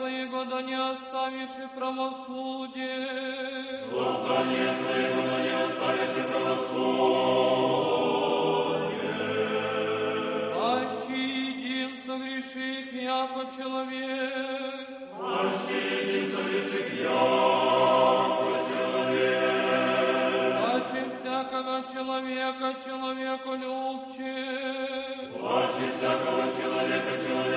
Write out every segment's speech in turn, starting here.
Твоего да не оставишь и правосудие. Создание Твоего да не оставишь и правосудие. Аще един согреших, яко человек. Аще един согреших, яко человек. Паче всякого человека человеколюбче. Паче всякого человека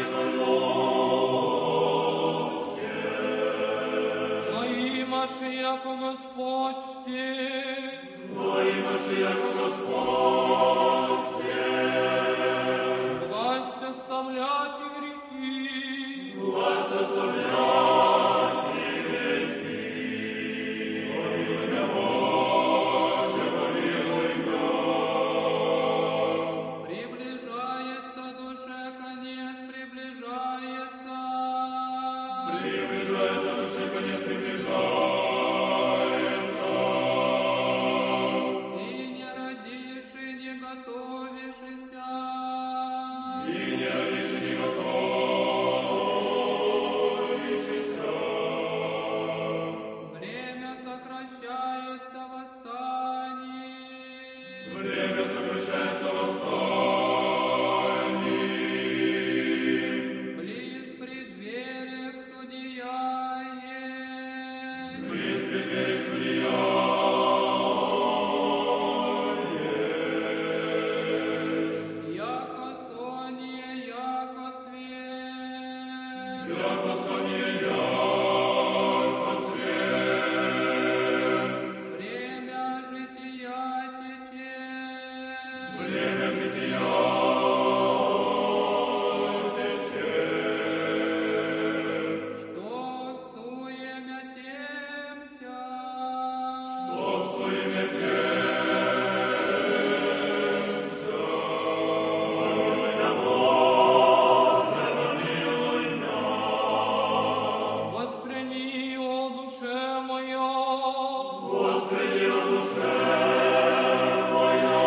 человеколюбче. Но имаше, яко Господь всех. Но имаше, яко Господь всех. Власть оставлять и грехи. Власть оставлять и грехи. Помилуй меня, Боже, помилуй меня. Приближается душе конец, приближается. Приближается душе конец, приближается. И не родишь, и не готовишься. И не родишь, и не готовишься. Время сокращается восстаний. Время сокращается восстаний. Близ преддверия судья есть. Близ преддверия судья есть. Яко соние, яко цвет. Яко соние, яко цвет. Время жития течет. Время жития течет. Что в суемя темся. Что в суеме темся. Помилуй меня, Боже, помилуй меня. Воспряни, о душе моя. Господи, о душе моя.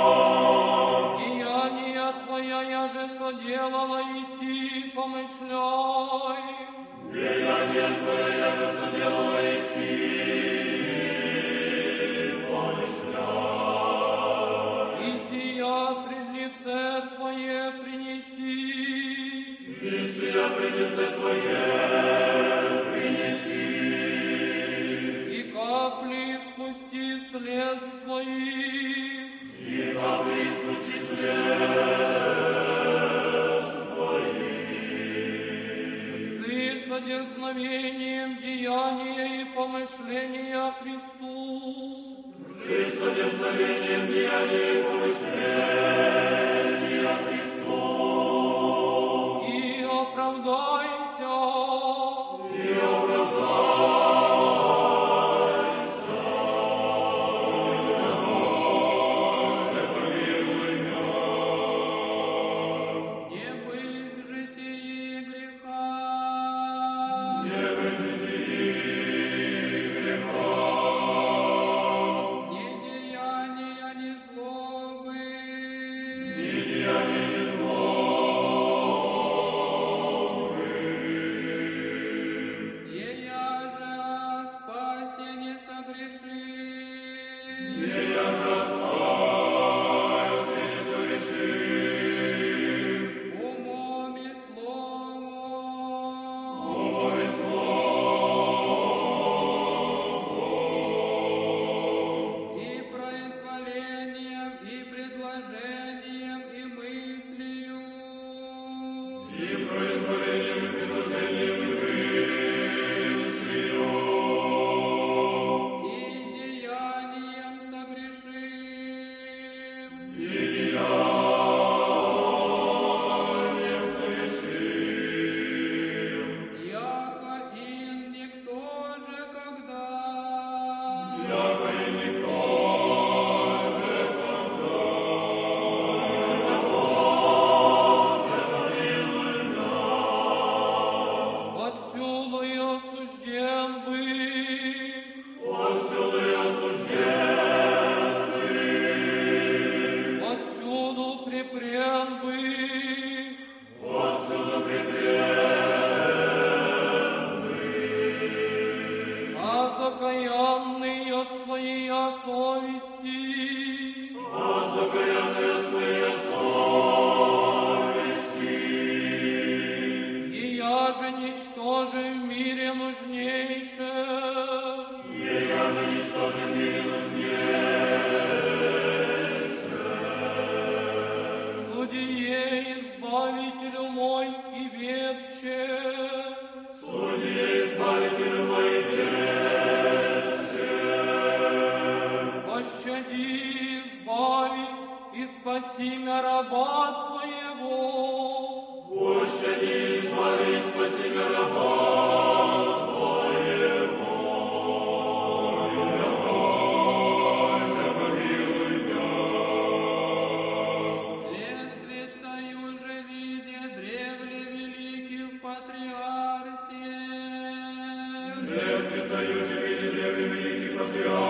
Деяния Твоя я же соделала, иси помышляй. Деяния Твоя я же соделала и си помышляй. И сия пред лице Твое принеси. И сия пред лице Твое принеси. И капли спусти слез Твоих. И капли спусти слез Твоих. Цы со дерзновением деяния и помышления Христу. Ты с одерзновением деяния и помышления Христу. И оправдайся. И оправдайся. Помилуй меня, Боже, помилуй меня. Не быть в житии греха. Не быть в житии греха. Ни деяния, ни злобы. Ни еяже ничтоже в мире нужнейше. Еяже ничтоже в мире нужнейше. Судье, избавителю мой и ветче. Судье, избавителю мой и ветче. Пощади, избави и спаси мя раба Твоего. Пощади, избави и спаси мя раба Твоего. Боже, помилуй мя. Лествицею же виде древле великих патриарсиев. Лествицею же виде древле великих патриарсиев.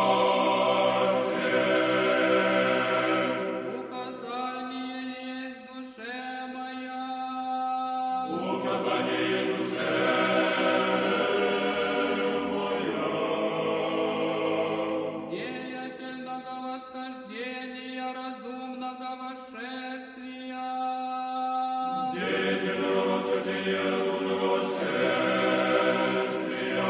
Указание есть душе моя. Указание есть душе моя. Деятельного восхождения, разумного восшествия. Деятельного восхождения, разумного восшествия.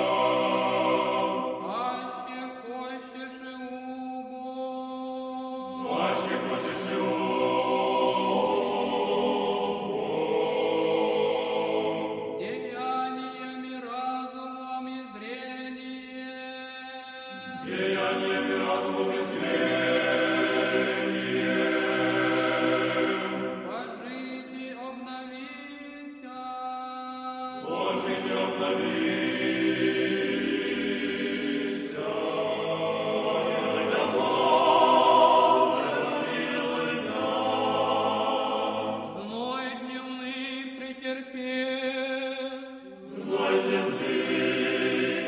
Аще хочешь и убо. Аще хочешь и убо. Деяниями, разумом и зрением. Деяниями, разумом и зрением. Пожити обновися. Пожити обновися. Помилуй мя, Боже, помилуй мя. Зной дневный претерпев. Зной дневный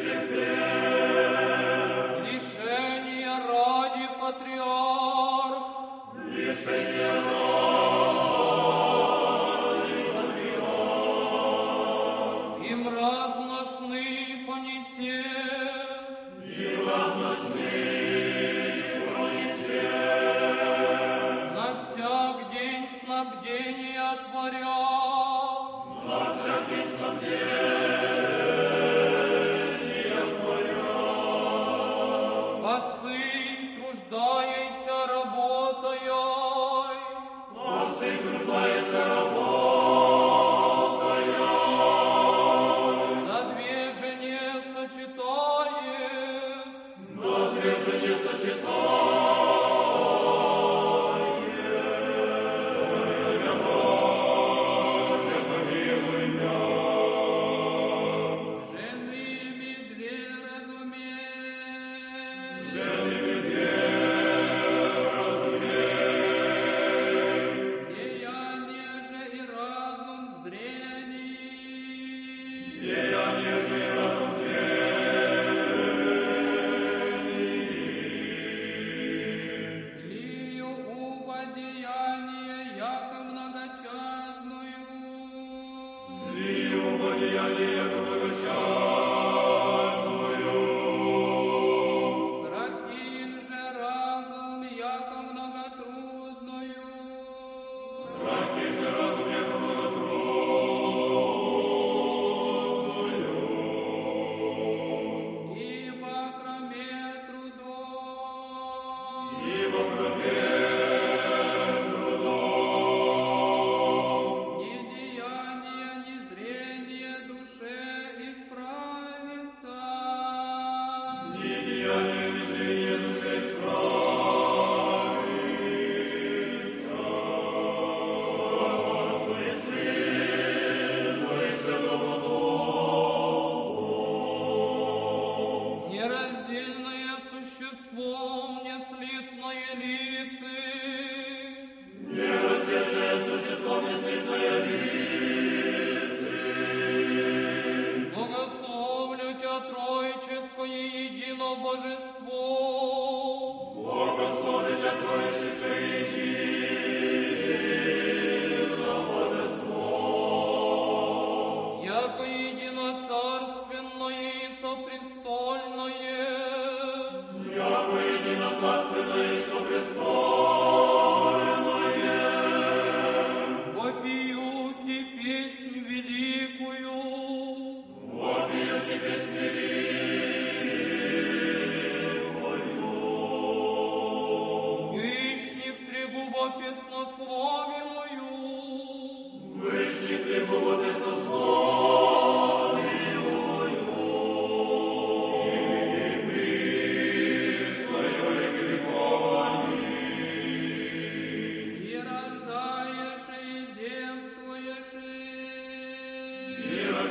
претерпев. Лишения ради патриарх. Лишения ради патриарх. Им разно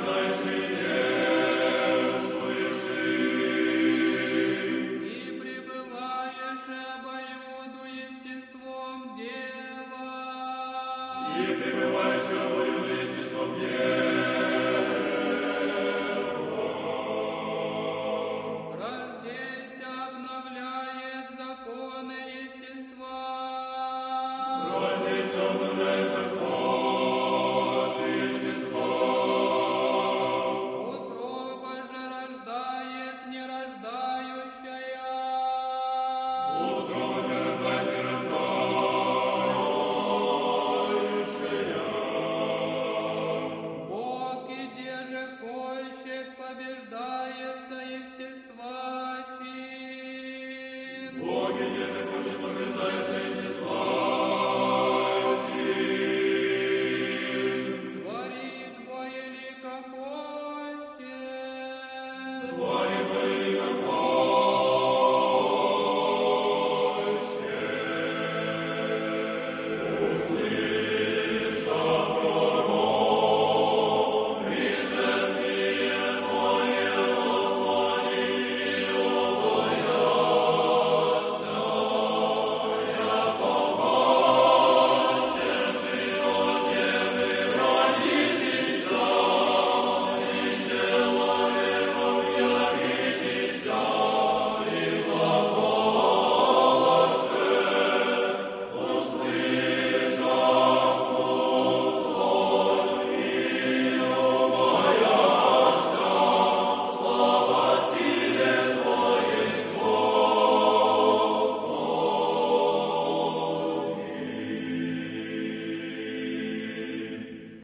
знаешь, и